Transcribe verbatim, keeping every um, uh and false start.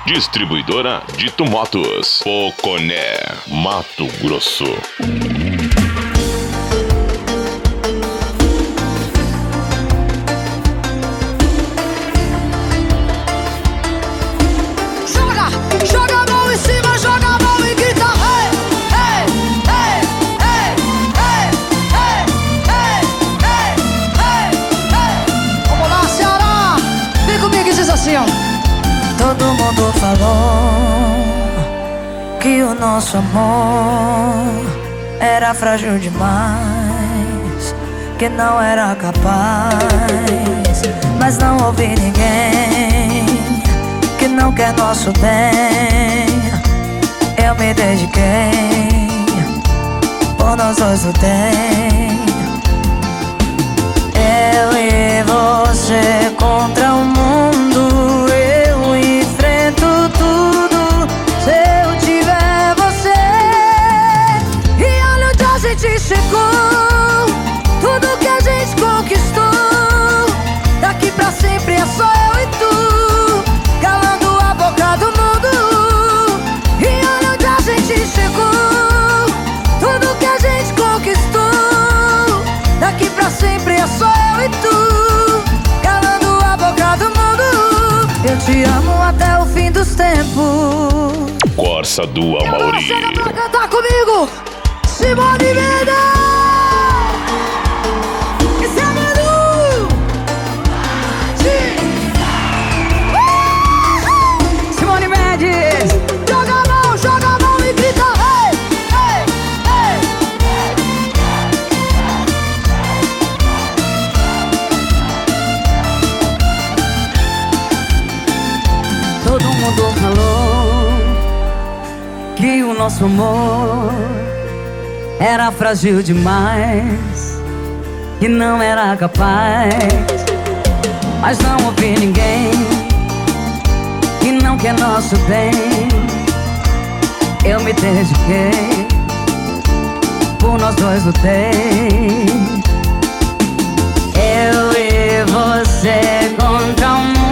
Distribuidora Dito Motos, Poconé, Mato Grosso. Joga, joga a mão em cima, joga a mão e grita hey, hey, hey, hey, hey, hey, hey, hey, hey, hey. Vamos lá, Ceará, vem comigo e diz assim, ó. Todo mundo falou que o nosso amor era frágil demais, que não era capaz. Mas não ouvi ninguém que não quer nosso bem. Eu me dediquei, por nós dois lutei. Eu e você contra o mundo, eu enfrento tudo se eu tiver você. E olha onde a gente chegou, tudo que a gente conquistou. Daqui pra sempre é só eu e tu, calando a boca do mundo. E olha onde a gente chegou, tudo que a gente conquistou. Daqui pra sempre é só eu e tu, calando a boca do mundo. Eu te amo até o fim dos tempos. Corsa do Amauri. Chega pra cantar comigo, Simone Mendes. Esse é Manu. Uh! Simone Mendes. Joga a mão, joga a mão e grita hey, hey, hey. Todo mundo falou que o nosso amor era frágil demais, que não era capaz. Mas não ouvi ninguém que não quer nosso bem. Eu me dediquei, por nós dois lutei. Eu e você contra o mundo.